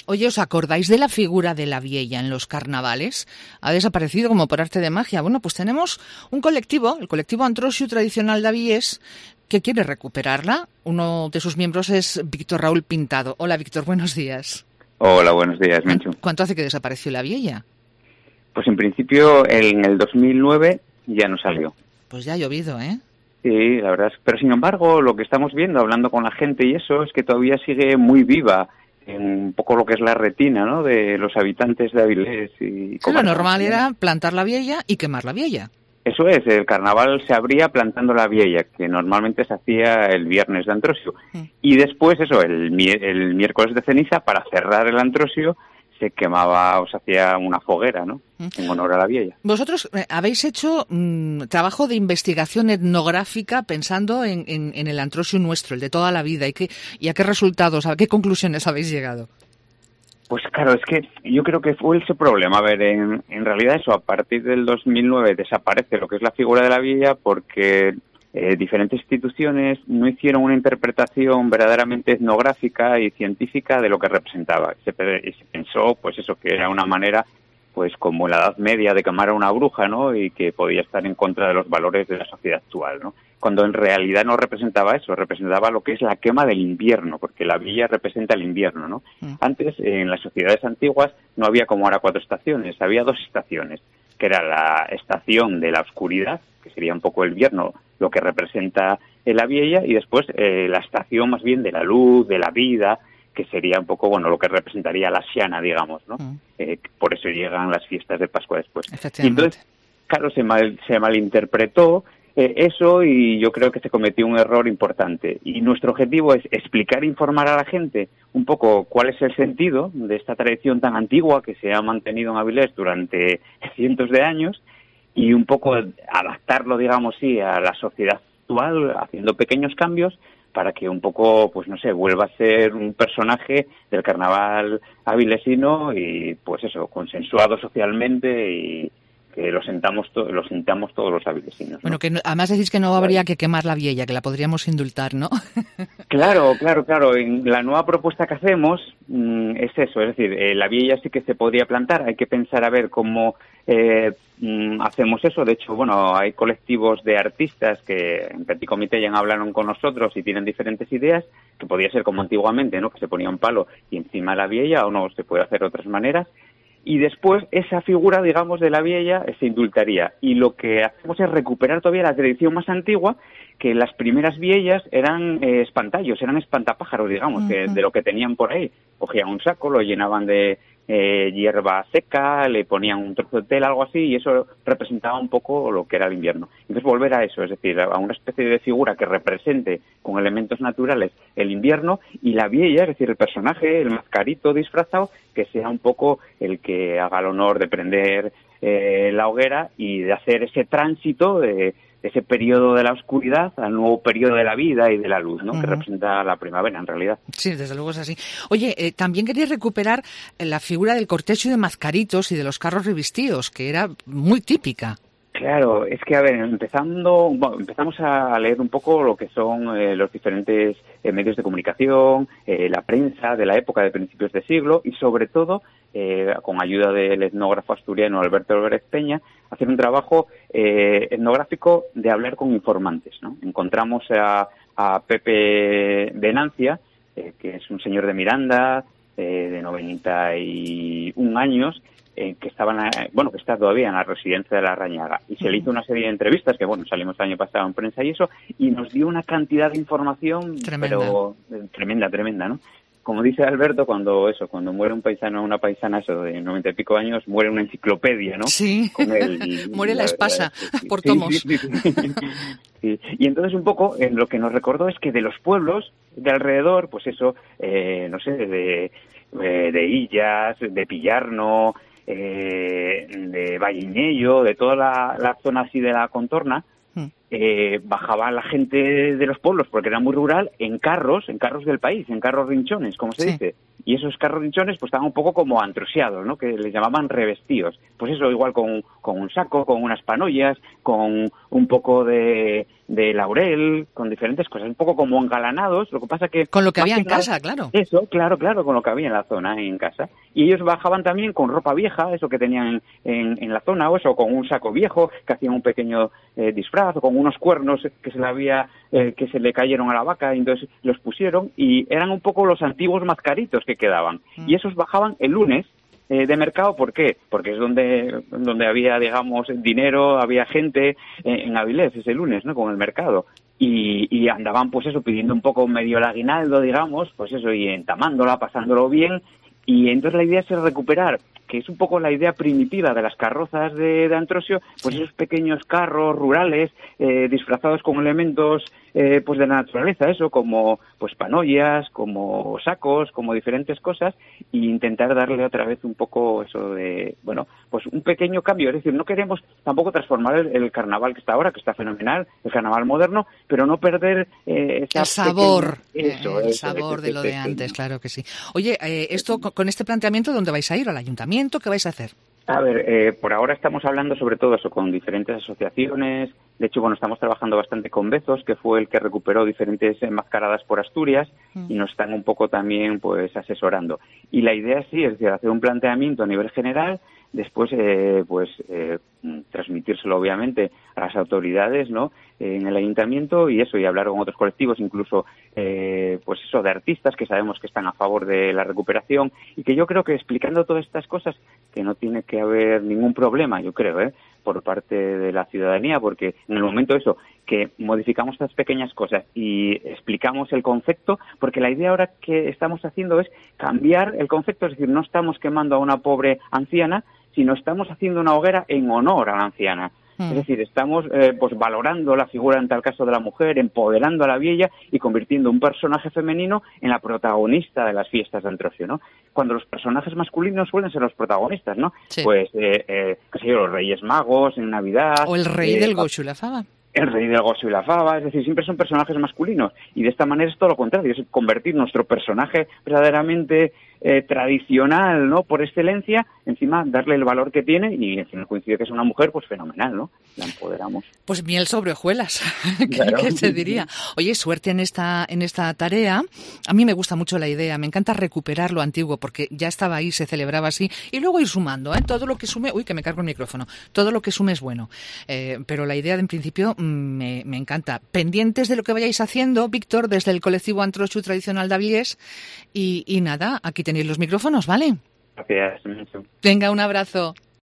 Oye, ¿os acordáis de la figura de la vieja en los carnavales? Ha desaparecido como por arte de magia. Bueno, pues tenemos un colectivo, el colectivo Antrosiu Tradicional de Avilés, que quiere recuperarla. Uno de sus miembros es Víctor Raúl Pintado. Hola, Víctor, buenos días. Hola, buenos días, Menchu. ¿Cuánto hace que desapareció la vieja? Pues en principio en el 2009 ya no salió. Pues ya ha llovido, ¿eh? Sí, la verdad. Pero sin embargo, lo que estamos viendo, hablando con la gente y eso, es que todavía sigue muy viva en un poco lo que es la retina, ¿no?, de los habitantes de Avilés. Y sí, lo normal era plantar la vieja y quemar la vieja. Eso es, el carnaval se abría plantando la vieja, que normalmente se hacía el viernes de Antrosiu. Y después, eso, el miércoles de ceniza, para cerrar el Antrosiu, se quemaba o se hacía una foguera, ¿no?, en honor a la vieja. Vosotros habéis hecho trabajo de investigación etnográfica pensando en el Antrosiu nuestro, el de toda la vida, y a qué resultados, a qué conclusiones habéis llegado. Pues claro, es que yo creo que fue ese problema. A ver, en realidad eso, a partir del 2009 desaparece lo que es la figura de la vieja porque diferentes instituciones no hicieron una interpretación verdaderamente etnográfica y científica de lo que representaba. Y se pensó, pues eso, que era una manera, pues como en la Edad Media, de quemar a una bruja, ¿no?, y que podía estar en contra de los valores de la sociedad actual, ¿no? Cuando en realidad no representaba eso, representaba lo que es la quema del invierno, porque la villa representa el invierno, ¿no? Antes, en las sociedades antiguas, no había como ahora 4 estaciones, había 2 estaciones, que era la estación de la oscuridad, que sería un poco el invierno, lo que representa la vieja, y después la estación más bien de la luz, de la vida, que sería un poco, bueno, lo que representaría la Xiana, digamos, ¿no? Por eso llegan las fiestas de Pascua después. Y entonces, claro, se malinterpretó eso, y yo creo que se cometió un error importante. Y nuestro objetivo es explicar e informar a la gente un poco cuál es el sentido de esta tradición tan antigua que se ha mantenido en Avilés durante cientos de años, y un poco adaptarlo, digamos, sí, a la sociedad actual, haciendo pequeños cambios para que un poco, pues no sé, vuelva a ser un personaje del carnaval avilesino y, pues eso, consensuado socialmente, y que lo sintamos todos los avilesinos, ¿no? Bueno, que además decís que no habría que quemar la vieja, que la podríamos indultar, ¿no? Claro. En la nueva propuesta que hacemos es eso, es decir, la vieja sí que se podría plantar. Hay que pensar a ver cómo hacemos eso. De hecho, bueno, hay colectivos de artistas que en Petit Comité ya hablaron con nosotros y tienen diferentes ideas, que podría ser como antiguamente, ¿no?, que se ponía un palo y encima la vieja, o no, se puede hacer de otras maneras. Y después esa figura, digamos, de la vieja se indultaría. Y lo que hacemos es recuperar todavía la tradición más antigua, que las primeras viejas eran espantallos, eran espantapájaros, digamos, de lo que tenían por ahí. Cogían un saco, lo llenaban de hierba seca, le ponían un trozo de tela, algo así, y eso representaba un poco lo que era el invierno. Entonces volver a eso, es decir, a una especie de figura que represente con elementos naturales el invierno, y la vieja, es decir, el personaje, el mascarito disfrazado, que sea un poco el que haga el honor de prender la hoguera y de hacer ese tránsito de ese periodo de la oscuridad al nuevo periodo de la vida y de la luz, ¿no?, que representa la primavera, en realidad. Sí, desde luego es así. Oye, también queréis recuperar la figura del cortejo de mascaritos y de los carros revestidos, que era muy típica. Claro, es que, a ver, empezamos a leer un poco lo que son los diferentes medios de comunicación, la prensa de la época de principios de siglo, y sobre todo, con ayuda del etnógrafo asturiano Alberto Álvarez Peña, hacer un trabajo etnográfico de hablar con informantes, ¿no? Encontramos a Pepe Venancia, que es un señor de Miranda, de 91 años, que está todavía en la residencia de la Rañaga, y se le hizo una serie de entrevistas que, bueno, salimos el año pasado en prensa y eso, y nos dio una cantidad de información tremenda, ¿no? Como dice Alberto, cuando muere un paisano o una paisana, eso, de 90 y pico años, muere una enciclopedia, ¿no? Sí, con él, muere la espasa por tomos. Sí. Y entonces un poco lo que nos recordó es que de los pueblos de alrededor, pues eso, no sé, de Illas, de Pillarno, de Valliñello, de toda la zona así de la contorna, bajaba la gente de los pueblos, porque era muy rural, en carros del país, en carros rinchones, como se dice. Y esos carros rinchones pues estaban un poco como antrosiados, ¿no? Que les llamaban revestidos. Pues eso, igual con un saco, con unas panollas, con un poco de laurel, con diferentes cosas, un poco como engalanados. Lo que pasa que... Con lo que había en casa, claro. Eso, claro, con lo que había en la zona, en casa. Y ellos bajaban también con ropa vieja, eso que tenían en la zona, o eso, con un saco viejo, que hacían un pequeño disfraz, o con unos cuernos que se le cayeron a la vaca, y entonces los pusieron, y eran un poco los antiguos mascaritos que quedaban. Y esos bajaban el lunes de mercado. ¿Por qué? Porque es donde había, digamos, dinero, había gente en Avilés ese lunes, ¿no? Con el mercado. Y andaban, pues eso, pidiendo un poco medio el aguinaldo, digamos, pues eso, y entamándola, pasándolo bien. Y entonces la idea es recuperar, que es un poco la idea primitiva de las carrozas de Antrosio, pues esos pequeños carros rurales disfrazados con elementos pues de la naturaleza, eso, como pues panollas, como sacos, como diferentes cosas, e intentar darle otra vez un poco eso de, bueno, pues un pequeño cambio. Es decir, no queremos tampoco transformar el carnaval que está ahora, que está fenomenal, el carnaval moderno, pero no perder el sabor, el sabor de lo de antes, claro que sí. Oye, esto con este planteamiento, ¿dónde vais a ir? ¿Al ayuntamiento? ¿Qué vais a hacer? A ver, por ahora estamos hablando sobre todo eso con diferentes asociaciones. De hecho, bueno, estamos trabajando bastante con Bezos, que fue el que recuperó diferentes enmascaradas por Asturias, y nos están un poco también pues asesorando. Y la idea sí es decir, hacer un planteamiento a nivel general, después transmitírselo obviamente a las autoridades, ¿no? En el ayuntamiento, y eso, y hablar con otros colectivos, incluso pues eso, de artistas que sabemos que están a favor de la recuperación, y que yo creo que explicando todas estas cosas, que no tiene que haber ningún problema, yo creo, por parte de la ciudadanía, porque en el momento eso, que modificamos estas pequeñas cosas y explicamos el concepto, porque la idea ahora que estamos haciendo es cambiar el concepto, es decir, no estamos quemando a una pobre anciana, sino estamos haciendo una hoguera en honor a la anciana. Es decir, estamos pues valorando la figura, en tal caso, de la mujer, empoderando a la vieja y convirtiendo un personaje femenino en la protagonista de las fiestas de Antrosio, ¿no? Cuando los personajes masculinos suelen ser los protagonistas, ¿no? Sí. Pues, qué sé yo, los Reyes Magos en Navidad. O el rey del Gocho y la Fava. El rey del gozo y la fava, es decir, siempre son personajes masculinos, y de esta manera es todo lo contrario, es convertir nuestro personaje verdaderamente tradicional, ¿no?, por excelencia, encima darle el valor que tiene, y encima coincide que es una mujer, pues fenomenal, ¿no? La empoderamos. Pues miel sobre hojuelas, claro. ¿Qué se diría? Oye, suerte en esta tarea. A mí me gusta mucho la idea, me encanta recuperar lo antiguo, porque ya estaba ahí, se celebraba así, y luego ir sumando, todo lo que sume, uy, que me cargo el micrófono, todo lo que sume es bueno, pero la idea en principio me encanta. Pendientes de lo que vayáis haciendo, Víctor, desde el colectivo Antrosio Tradicional de Avilés, y nada, aquí tenéis los micrófonos, ¿vale? Gracias. Venga, un abrazo.